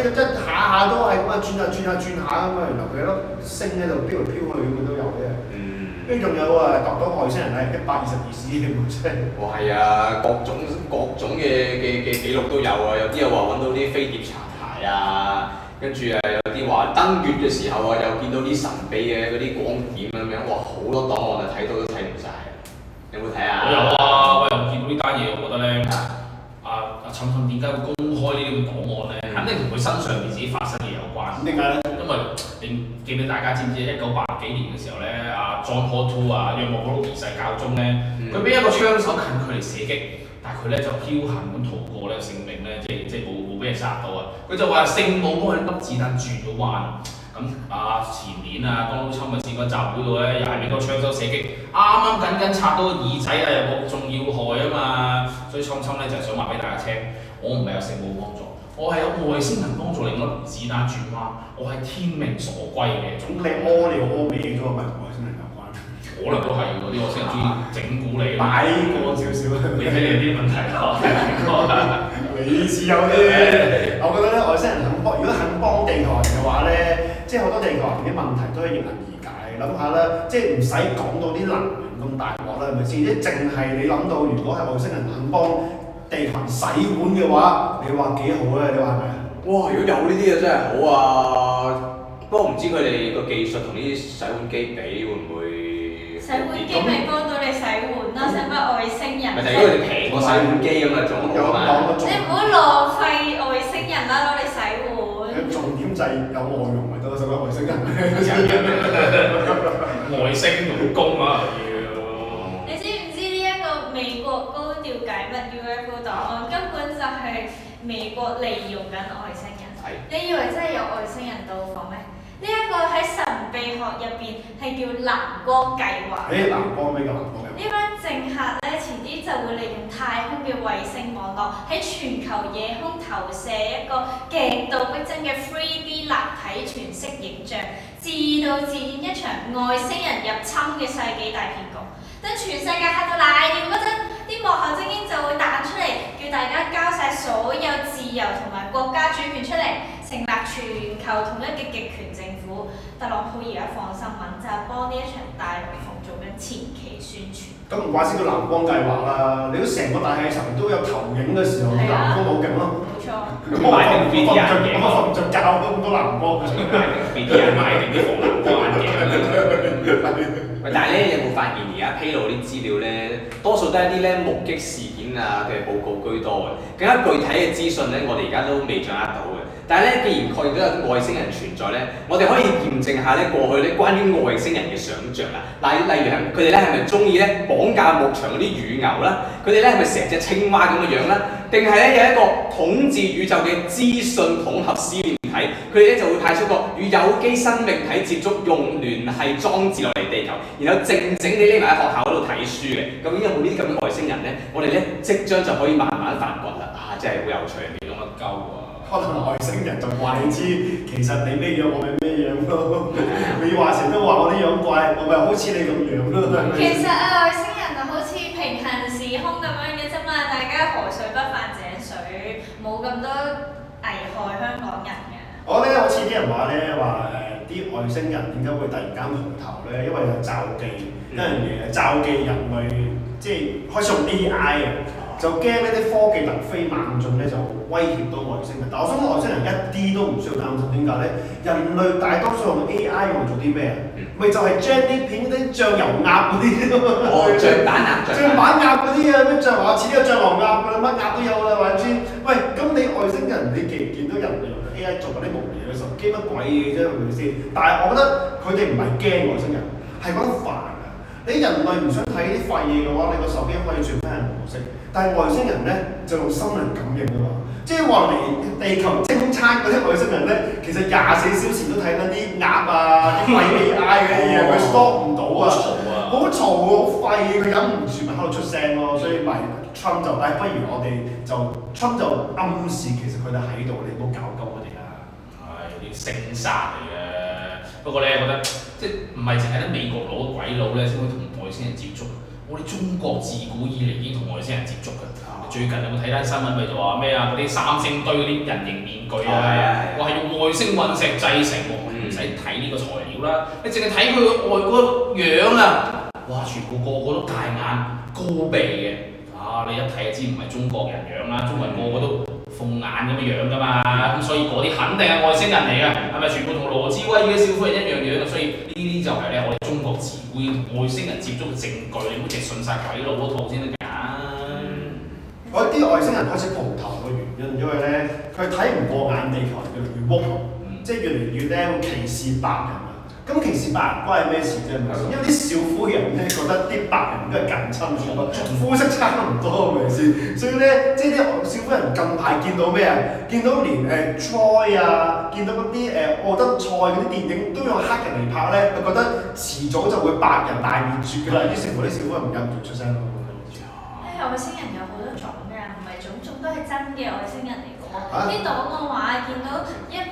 即係下下都係咁啊，轉下咁啊，原來佢一粒星喺度飄嚟飄去咁都有嘅。跟住仲有度到外星人係122cm真係。 哇係啊，各種嘅記錄都有啊，有啲又話揾到啲飛碟殘骸啊，跟住有啲話登月嘅時候啊，又見到啲神秘嘅嗰啲光點咁樣，哇好多檔案啊，睇到都睇唔晒。有冇睇啊？ 我有啊，我又見到呢單嘢，我覺得咧，陳信點解會公開呢啲咁嘅檔案咧？肯定同佢身上面自己發生嘅有關。 點解咧？ 因為你記唔記得大家知唔知1980幾年嘅時候咧，John Paul II 約莫嗰個二世教宗咧，佢俾一個槍手近距離射擊，但係佢咧就僥倖咁逃過咧性命咧，即係冇俾人殺到啊！佢就話聖母幫佢粒子彈轉咗彎。咁前年Donald Trump咪試過集會度咧，又係俾個槍手射擊，啱緊插到個耳仔啊，又冇中要害啊嘛，所以 Trump 咧就係想話俾大家聽，我唔係有聖母幫助，我係有外星人幫助令粒子彈轉彎，我係天命所歸嘅。 咁你屙尿屙歪咗，咪同外星人有關？ 可能都係喎，啲外星人中意整蠱你， 擺過少少。 你睇你有啲問題你似有啲，我覺得咧外星人肯幫，如果肯幫地球人嘅話咧，即係好多地球人啲問題都可以迎刃而解。諗下啦，即係唔使講到啲能源咁大鑊啦，係咪先？即係淨係你諗到，如果係外星人肯幫地球人洗碗嘅話，你話幾好咧？你話係咪啊？ 哇！如果有呢啲嘢真係好啊，不過唔知佢哋個技術同呢啲洗碗機比會唔會？ 洗碗機咪幫到你洗碗咯，使乜外星人？ 咪就係因為你平過洗碗機咁啊，仲好啊嘛！ 你唔好浪費外星人啦，攞嚟洗碗。 重點就係有外傭咪得，使乜外星人？ 外星勞工啊你知唔知呢一個美國高調解密 UFO 檔案根本就係美國利用緊外星人？你以為真係有外星人到訪咩？呢一個喺神秘學入邊係叫藍光計劃。 藍光咩叫藍光計劃？ 呢班政客咧，遲啲就會利用太空嘅衛星網絡喺全球夜空投射一個極度逼真嘅 3D 立體全息影像，自導自演一場外星人入侵嘅世紀大騙局。等全世界嚇到瀨尿嗰陣，啲幕後精英就會彈出嚟，叫大家交晒所有自由同埋國家主權出嚟，成立全球統一嘅極權政府。特朗普而家放新聞就係幫呢一場大龍鳳做緊前期宣傳。 咁唔怪之叫藍光計劃啦！你都成個大氣層都有投影嘅時候，藍光好勁咯。 冇錯。 咁買定 VR 眼鏡， 我瞓唔着覺咁多藍光。 買定 VR 買定啲防藍光眼鏡。 喂，但係咧，有冇發現而家披露啲資料咧，多數都係啲咧目擊事件嘅報告居多嘅，更加具體嘅資訊咧，我哋而家都未掌握到嘅。但係咧，既然確認咗有外星人存在咧，我哋可以驗證下咧過去咧關於外星人嘅想像啦。例如係佢哋咧係咪中意咧綁架牧場嗰啲乳牛啦？佢哋咧係咪成隻青蛙咁嘅樣啦？定係咧有一個統治宇宙嘅資訊統合思念體？佢哋咧就會派出個與有機生命體接觸用聯繫裝置落嚟地球，然後靜靜地匿埋喺學校嗰度睇書嘅。究竟有冇呢啲咁嘅外星人咧？我哋咧即將就可以慢慢發掘啦！真係好有趣，你講乜鳩啊！ 可能外星人就話你知，其實你咩樣我咪咩樣咯。你話成日都話我啲樣怪，我咪好似你咁樣咯。 其實外星人就好似平行時空咁樣嘅啫嘛，大家河水不犯井水，冇咁多危害香港人嘅。 我咧好似啲人話咧啲外星人點解會突然間蒲頭咧？因為有罩記一樣嘢，罩記人類即係開始用 AI 啊。就驚呢啲科技突飛猛進咧，就威脅到外星人。但我想外星人一啲都唔需要擔心，點解咧？人類大多數用 AI 用嚟做啲咩啊？咪就係將啲片嗰啲醬油鴨嗰啲醬板鴨嗰啲啊，咩醬話似呢個醬油鴨㗎啦，乜鴨都有啦，話知？喂，咁你外星人你見唔見到人類用 AI 做嗰啲無聊嘅手機乜鬼嘢啫？係咪先？但係我覺得佢哋唔係驚外星人，係覺得煩啊！你人類唔想睇啲廢嘢嘅話，你個手機可以轉翻人模式。但係外星人咧就用心靈感應啊嘛，即係話嚟地球偵測嗰啲外星人咧，其實24小時都睇緊啲鴨啊、啲廢 AI 嘅嘢，佢 stop 唔到啊，好嘈啊，好廢，佢忍唔住咪喺度出聲咯，所以咪 Trump 就不如我哋就 Trump 就暗示其實佢哋喺度，你唔好搞鳩我哋啦。 係啲星殺嚟嘅，不過咧覺得即係唔係淨係得美國佬鬼佬咧先會同外星人接觸。 我哋中國自古以嚟已經同外星人接觸㗎。最近有冇睇單新聞咪就話咩啊？嗰啲三星堆嗰啲人形面具啊，話係用外星隕石製成喎，唔使睇呢個材料啦，你淨係睇佢個外個樣啊，哇！全部個個都大眼高鼻嘅，啊！你一睇就知唔係中國人樣啦，中國人個個都鳳眼咁嘅樣㗎嘛，咁所以嗰啲肯定係外星人嚟㗎，係咪全部同羅茲威嘅小婦人一樣樣？所以呢啲就係咧我哋中國自古同外星人接觸嘅證據，你唔好淨係信晒鬼佬嗰套先得㗎。 嗰啲外星人開始蒲頭嘅原因，因為咧佢睇唔過眼地球人嘅愚昧，即係越嚟越咧會歧視白人啊！咁歧視白人關係咩事啫？因為啲小夫人咧覺得啲白人都係近親種，膚色差唔多係咪先？所以咧，即係啲小夫人近排見到咩啊？見到連Troy 啊，見到嗰啲奧德賽嗰啲電影都用黑人嚟拍咧，佢覺得遲早就會白人大滅絕㗎啦！於是乎啲小夫人唔忍唔住出聲咯。 外星人有好多種嘅，唔係種種都係真嘅外星人嚟嘅喎。啲檔案話見到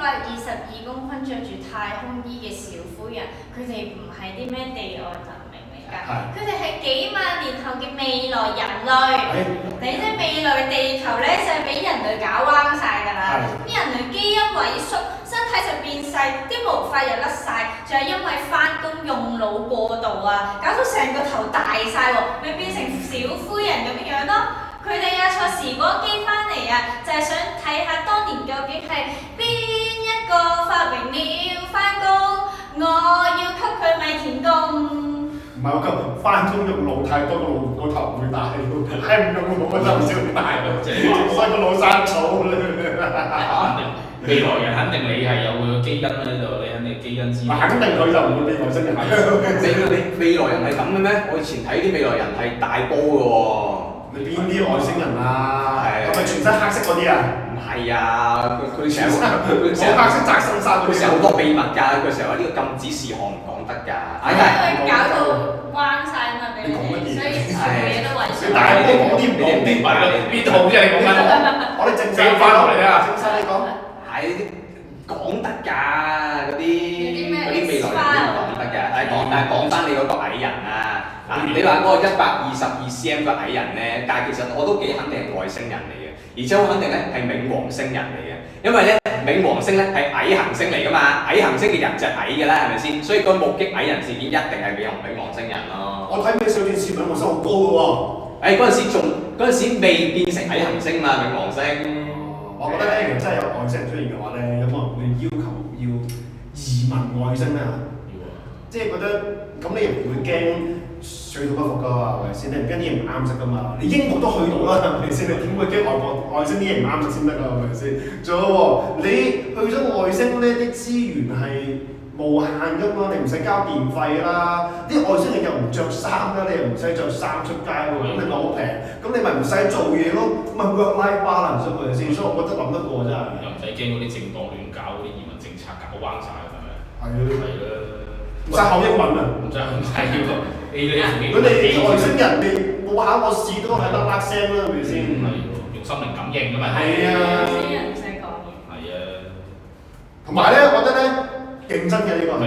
122公分着住太空衣嘅小夫人，佢哋唔係啲咩地外文明嚟㗎，佢哋係幾萬年後嘅未來人類。你即係未來地球咧就係俾人類搞彎晒㗎啦，啲人類基因萎縮，身體就變細，啲毛髮又甩晒，仲係因為翻工用腦過度啊，搞到成個頭大晒喎，咪變成小夫人咁樣咯。佢哋坐時光機翻嚟啊，就係想睇下當年究竟係邊一個發明了翻工，我要給佢米田共。 唔係我今翻工用腦太多，個頭會大，係唔用腦個頭先會大咯，所以個腦生草啦。 未來人肯定你係有個基因喺度，你肯定基因之。 肯定佢就唔會變外星人。 你未來人係咁嘅咩？我以前睇啲未來人係大波嘅喎。 你邊啲外星人啊？係咪全身黑色嗰啲啊？ 唔係啊，佢成日黑色窄身衫， 佢成日好多秘密㗎。佢成日話呢個禁止事項唔講得㗎。 因為搞到彎晒嘛，俾你哋，所以全部嘢都毀咗。 你大波講啲唔講啲， 邊套啫？你講緊我哋正式翻落嚟啊！正式你講。係講得㗎嗰啲未來人都講得㗎。但係講翻你嗰個矮人啊！你話嗰個122cm 嘅矮人咧，但係其實我都幾肯定係外星人嚟嘅，而且好肯定咧係冥王星人嚟嘅，因為咧冥王星咧係矮行星嚟㗎嘛，矮行星嘅人就係矮㗎啦，係咪先？所以個目擊矮人事件一定係冥王星人咯。我睇咩小電視冥王星好高㗎喎。嗰陣時未變成矮行星嘛，冥王星。我覺得咧，如果真係有外星人出現嘅話咧，有冇人會要求要移民外星咧？即係覺得咁你又唔會驚水土不服㗎嘛，係咪先？你唔驚啲嘢唔啱食㗎嘛？你英國都去到啦，係咪先？你點會驚外星啲嘢唔啱食先得㗎？係咪先？仲有喎，你去咗外星呢啲資源係無限㗎嘛，你唔使交電費啦。啲外星人又唔着衫啦，你又唔使着衫出街喎，咁你咪好平，咁你咪唔使做嘢咯，咪 work-life balance 係咪先？所以我覺得諗得過真係。又唔使驚嗰啲政黨亂搞嗰啲移民政策搞彎晒係咪？係啦。唔使考英文啊！唔使要佢哋啲外星人，你冇考過試都係得啦聲啦，係咪先？用心靈感應㗎嘛。係啊。外星人唔使講嘢。係啊。同埋咧，我覺得咧，競爭嘅呢個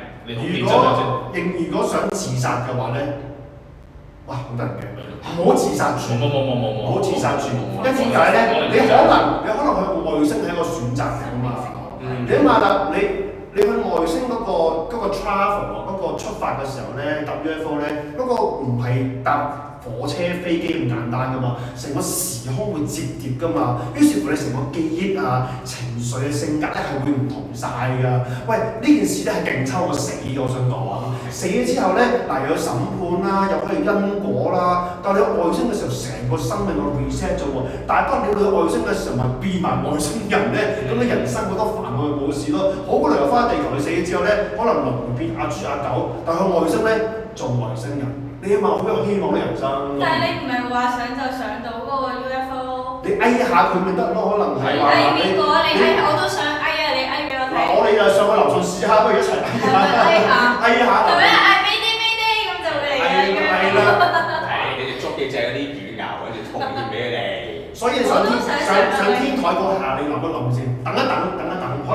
如果想自殺嘅話咧，哇好得人驚！唔好自殺住。冇。唔好自殺住。因為點解咧？你可能去外星係一個選擇嚟㗎嘛。你諗下啦，你去外星嗰個 travel 嗰個出發嘅時候咧，搭 UFO 咧，嗰個唔係搭火車飛機咁簡單噶嘛，成個時空會折疊噶嘛，於是乎你成個記憶啊、情緒嘅性格咧係會唔同晒㗎。喂，呢件事咧係勁抽過死，我想講。死咗之後咧，嗱又有審判啦，又可以因果啦。但係你去外星嘅時候，成個生命個 reset 咗喎。但係當你去外星嘅時候，咪變埋外星人咧，咁你人生好多煩惱咪冇事咯。好過嚟又翻地球，你死咗之後咧，可能輪迴變阿豬阿狗，但係去外星咧做外星人，你起碼好有希望嘅人生。但係你唔係話上就上到嗰個 UFO？你翳下佢咪得咯？可能係話你邊個？你翳我都想翳啊！你翳俾我睇。嗱，我哋就上去樓上試下，不如一齊翳下。翳下。係咪嗌俾啲咁就會嚟㗎？係啦。係你哋捉嘅就係嗰啲乳牛，跟住奉獻俾佢哋。所以你上天台嗰下，你諗一諗先，等一等，可能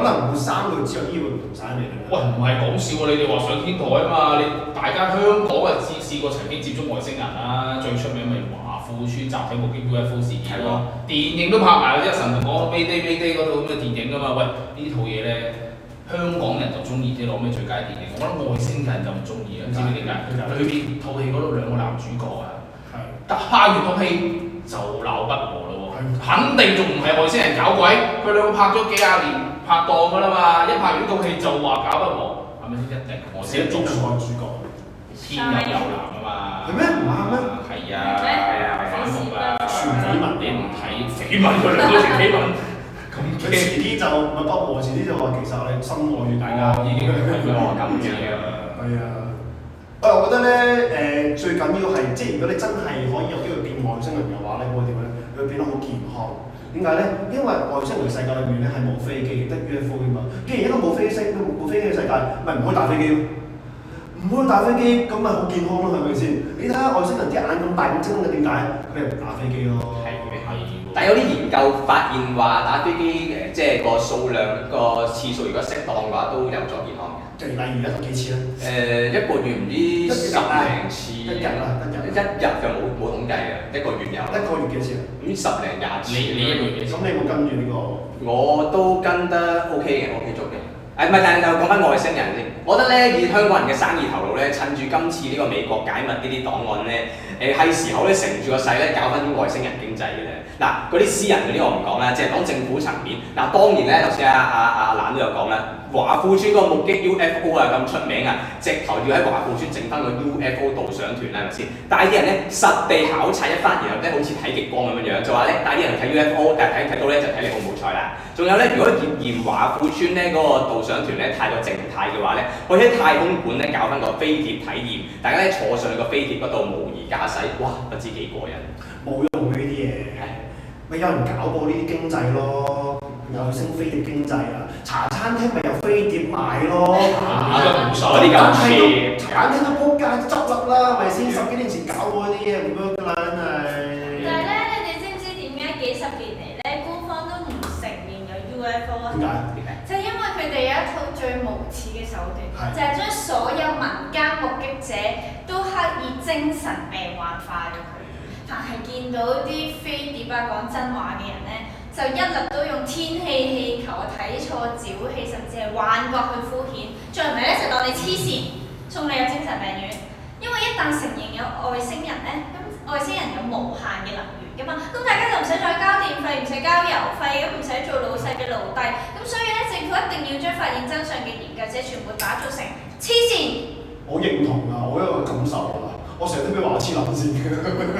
可能會生佢之後醫會唔同晒味。 喂，唔係講笑喎！你哋話上天台啊嘛，大家香港啊試過曾經接觸外星人啦，最出名咪華富村集體目擊 UFO 事件咯，電影都拍埋啦，即係神同講 Mayday 嗰套咁嘅電影㗎嘛。喂，呢套嘢咧，香港人就中意啲攞咩最佳電影，我覺得外星人就唔中意啊！知唔知點解？裏邊套戲嗰度兩個男主角啊，拍完套戲就鬧不和咯喎，肯定仲唔係外星人搞鬼，佢兩個拍咗幾廿年拍檔㗎啦嘛，一拍完呢套戲就話搞不和，係咪先？一定我先做個主角，天有有男啊嘛， 係咩？唔啱咩？ 係啊，反覆啊，傳緋聞你唔睇緋聞佢兩個傳緋聞，咁佢遲啲就唔係不和，遲啲就話其實你深愛住大家， 已經係咁嘅。 係啊。我覺得咧最緊要係即係如果你真係可以有機會變外星人嘅話咧，會點咧？佢會變得好健康。點解咧？因為外星人世界裏面咧係冇飛機，得 UFO 㗎嘛。既然一個冇飛機嘅世界，咪唔可以打飛機咯。唔可以打飛機，咁咪好健康咯，係咪先？你睇下外星人啲眼咁大咁精嘅，點解？佢係唔打飛機咯。 但有啲研究發現話打飛機即係個數量個次數，如果適當嘅話，都有助健康嘅。 例如一幾次咧？ 一個月唔知10零次， 一日啦， 一日就冇統計嘅，一個月有。 一個月幾次啊？ 唔知10零20次。 你一個月幾次？ 咁你有冇跟住呢個？ 我都跟得 OK 嘅，OK 足嘅。唔係，但係就講翻外星人先。我覺得咧，以香港人嘅生意頭腦咧，趁住今次呢個美國解密呢啲檔案咧，係時候咧乘住個勢咧搞翻啲外星人經濟嘅咧。嗱，嗰啲私人嗰啲我唔講啦，即係講政府層面。嗱，當年咧頭先阿蘭都有講啦，華富村嗰個目擊 UFO 啊咁出名啊，直頭要喺華富村整翻個 UFO 導賞團啦，係咪先？帶啲人咧實地考察一番，然後咧好似睇極光咁樣樣，就話咧帶啲人睇 UFO，但係睇到咧就睇你好唔好彩啦。仲有咧，如果嫌華富村咧嗰個導賞團咧太過靜態嘅話咧，可以喺太空館咧搞翻個飛碟體驗，大家咧坐上去個飛碟嗰度模擬駕駛，哇，不知幾過癮！ 冇用呢啲嘢，咪有人搞過呢啲經濟咯，外星飛碟經濟啊，茶餐廳咪有飛碟賣咯， 嗰啲咁嘅茶餐廳都仆街執笠啦，係咪先？10幾年前搞過啲嘢唔 work 㗎啦，真係。 但係咧，你哋知唔知點解幾十年嚟咧，官方都唔承認有 UFO 啊？ 點解？ 就係因為佢哋有一套最無恥嘅手段，就係將所有民間目擊者都刻意精神病幻化咗佢。凡係見到啲飛碟啊講真話嘅人咧，就一律都用天氣氣球啊睇錯沼氣，甚至係幻覺去敷衍，再唔係咧就當你黐線，送你入精神病院。因為一旦承認有外星人咧，咁外星人有無限嘅能源㗎嘛，咁大家就唔使再交電費，唔使交郵費，咁唔使做老細嘅奴隸，咁所以咧政府一定要將發現真相嘅研究者全部打造成黐線。 我認同啊，我有一個感受啊，我成日都俾話黐撚線嘅，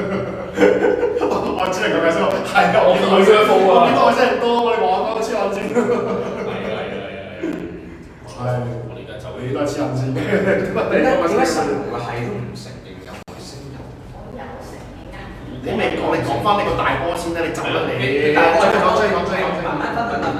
我只能夠解釋話係啊，我見到外星人多啊，見到外星人多，我哋話我黐撚線。係，我哋而家就你都係黐撚線嘅，點解神話係都唔承認有外星人？ 我有承認啊！ 你未講，你講翻你個大波先啦，你走啦你。 慢慢分享。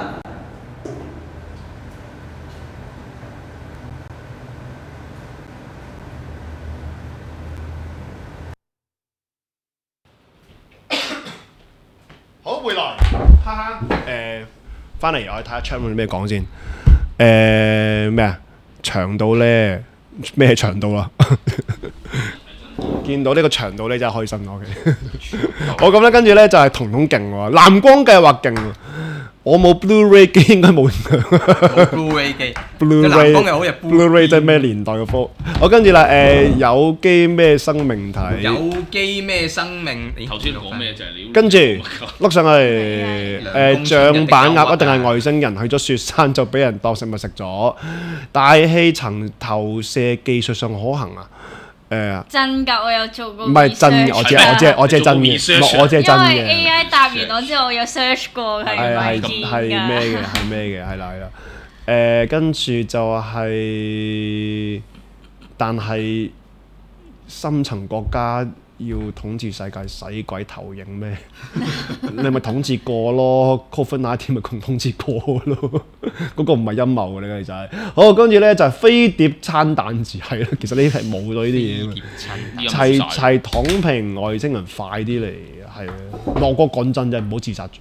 好，回來，哈哈。翻嚟我睇下 chat 有咩講先。咩啊？長度咧咩長度啊？見到呢個長度咧真係開心咯。我咁咧，跟住咧就係彤彤勁喎，藍光計劃勁喎。我冇 Blu-ray 機應該冇影響。 Blu-ray 機。 Blu-ray 即係咩年代嘅科？我跟住啦，有機咩生命體？ 有機咩生命？ 頭先講咩就係你。 跟住碌上去，象板鴨一定係外星人去咗雪山就俾人當食物食咗。大氣層投射技術上可行啊？ 真㗎，我有做過。 唔係真嘅，我知係真嘅，我知係真嘅。 因為 AI 答完我之後，我有 search 過係咪堅㗎？ 係咩嘅？係啦。跟住就係，但係深層國家要統治世界，使鬼投影咩？你咪統治過咯 ，COVID-19 咪共統治過咯，嗰個唔係陰謀嚟嘅，其實係。好，跟住咧就係飛碟餐蛋字係啦，其實呢啲係冇咗呢啲嘢嘛。齊躺平外星人快啲嚟，係啊，落個講真啫，唔好自殺住。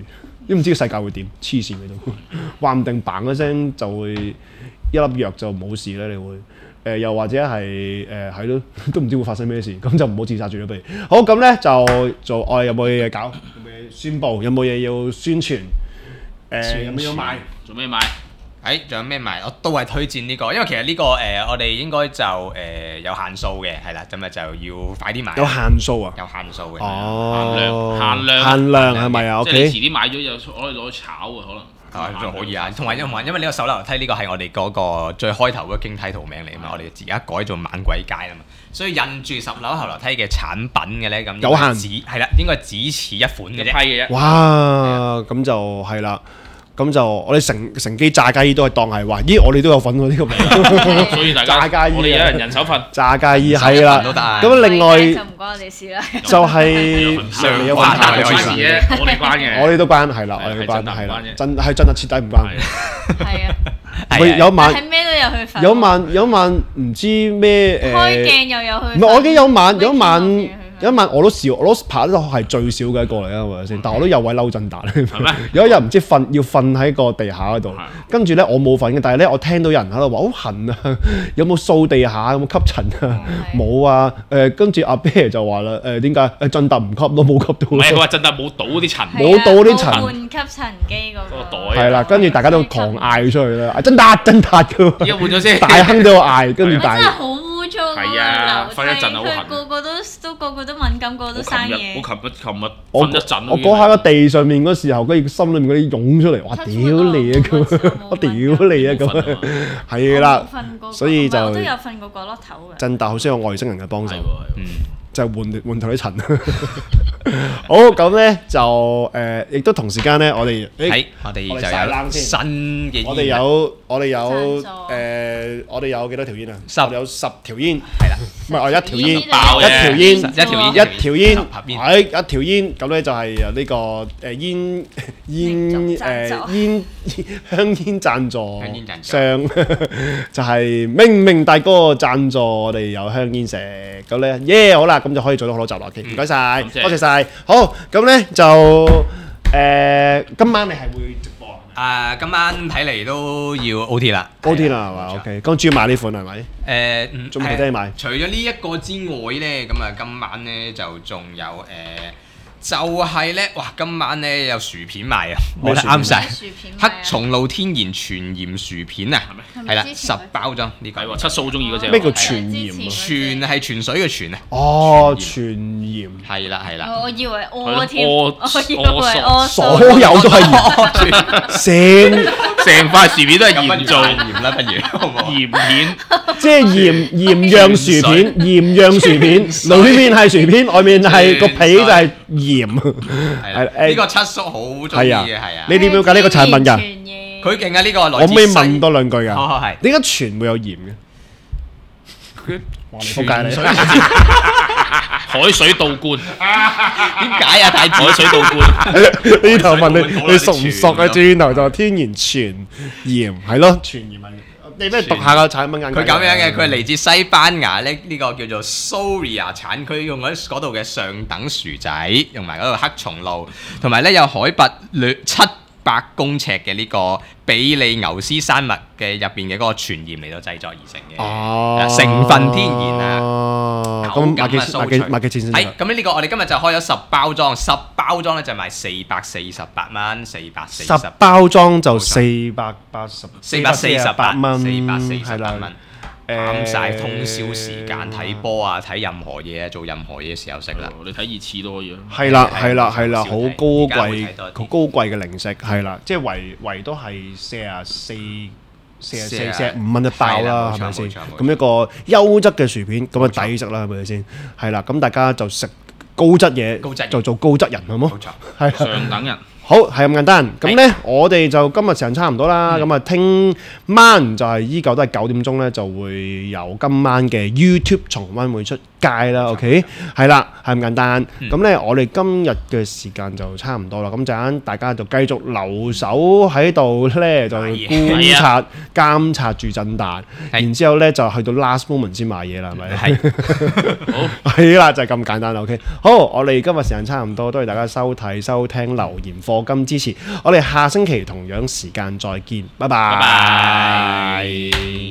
都唔知個世界會點，黐線喺度，話唔定嘭一聲就會一粒藥就冇事咧，你會又或者係係咯，都唔知會發生咩事，咁就唔好自殺住啦，不如。好咁咧就做我哋有冇嘢搞？有冇嘢宣佈？有冇嘢要宣傳？有咩要賣？ 做咩買？ 仲有咩賣？我都係推薦呢個，因為其實呢個我哋應該就有限數嘅，係啦，咁啊就要快啲買。 有限數啊？ 有限數嘅。 哦， 限量係咪啊？ 即係你遲啲買咗又可以攞去炒啊，可能。 仲可以啊，同埋因為呢個手樓梯呢個係我哋嗰個最開頭嗰個經體圖名嚟啊嘛，我哋而家改做猛鬼街啦嘛，所以印住10樓後樓梯嘅產品嘅咧，咁有限係啦，應該只此一款嘅啫。 批嘅啫。 哇！咁就係啦。咁就我哋乘機炸雞都係當係話，咦我哋都有份喎呢個名， 所以大家炸雞我哋有人手份炸雞係啦。咁另外就唔關我哋事啦。 就係上有關關嘅啫，我哋關嘅。 我哋都關係啦，我哋都關係啦，真係徹底唔關。 係啊。 有晚係咩都有去份。 有晚唔知咩開鏡又有去。 唔係我已經有晚我都拍得係最少嘅一個嚟啦，係咪先？但我都有位嬲震達。有一日唔知要瞓喺個地下嗰度，跟住咧我冇瞓嘅，但係咧我聽到有人喺度話好痕啊，有冇掃地下？有冇吸塵啊？冇啊！跟住阿啤就話啦，點解震達唔吸都冇吸到？ 唔係佢話震達冇倒啲塵， 冇倒啲塵。 換吸塵機嗰個袋。 係啦，跟住大家都狂嗌出去啦，震達㗎！ 而家換咗先， 大亨都嗌，跟住大。 真係好污糟啊！ 係啊，瞓一陣好痕。 個個都敏感，個個都生嘢。 我琴日瞓一陣。 我嗰下個地上面嗰時候，跟住心裏面嗰啲湧出嚟，哇！屌你啊咁，我屌你啊咁，係啦，所以就我都有瞓過角落頭嘅。 震達好需要外星人嘅幫手，就換頭啲塵。好咁咧就亦都同時間咧，我哋就有新嘅煙。我哋有幾多條煙啊？我哋有10條煙。係啦，唔係我一條煙，一條煙，係一條煙。咁咧就係由呢個香煙贊助商，就係明大哥贊助我哋有香煙食。咁咧好啦，咁就可以做到好多集落嘅。唔該晒，多謝晒。好，咁咧就今晚你係會直播啊？ 今晚睇嚟都要 OT 啦 ，OT 啦係嘛 ？OK，咁主要買呢款係咪？仲冇得買。 除咗呢一個之外咧，咁啊今晚咧就仲有就係咧，哇！今晚咧有薯片賣啊，冇得啱晒。黑松露天然全鹽薯片啊，係啦，10包裝呢個。 係喎，七叔好中意嗰隻。 咩叫全鹽啊？ 全係泉水嘅泉啊。 哦，全鹽。 係啦。 我以為屙添， 所有都係鹽， 成塊薯片都係鹽做鹽啦，不如鹽片。 即係鹽釀薯片，鹽釀薯片，裏面係薯片，外面係個皮就係鹽。係呢個七叔好中意嘅，係啊。 你點了解呢個產品㗎？ 佢勁啊！呢個我可唔可以問多兩句㗎？ 係。 點解全會有鹽嘅？ 全水海水倒灌。 點解啊？太海水倒灌。 呢頭問你熟唔熟啊？轉頭就天然全鹽係咯，全鹽係。你咩讀下個產品眼？ 佢咁樣嘅，佢係嚟自西班牙呢個叫做 Soria 產區，用嗰度嘅上等薯仔，用埋嗰度黑松露，同埋咧有海拔700公尺嘅呢個比利牛斯山脈嘅入邊嘅嗰個全鹽嚟到製作而成嘅，成分天然啊，口感啊酥脆。係咁呢個我哋今日就開咗10包裝，10包裝咧就賣448蚊，440。 10包裝就448蚊 ，448蚊。啱晒通宵時間睇波啊，睇任何嘢啊，做任何嘢嘅時候食啦。 你睇熱刺都可以啊。 係啦，好高貴嘅零食係啦，即係圍都係45蚊一包啦，係咪先？咁一個優質嘅薯片咁啊抵食啦，係咪先？係啦，咁大家就食高質嘢，就做高質人，好冇？係上等人。 好，係咁簡單。咁咧，我哋就今日時間差唔多啦。咁啊，聽晚就係依舊都係9點鐘咧，就會有今晚嘅 YouTube 重溫會出街啦。OK，係啦，係咁簡單。咁咧，我哋今日嘅時間就差唔多啦。咁陣間大家就繼續留守喺度咧，就觀察、監察住震達。然之後咧，就去到 last moment 先買嘢啦，係咪？係。好，係啦，就係咁簡單啦。OK，好，我哋今日時間差唔多，多謝大家收睇、收聽、留言、課課金支持。我哋下星期同樣時間再見，拜拜。 拜拜。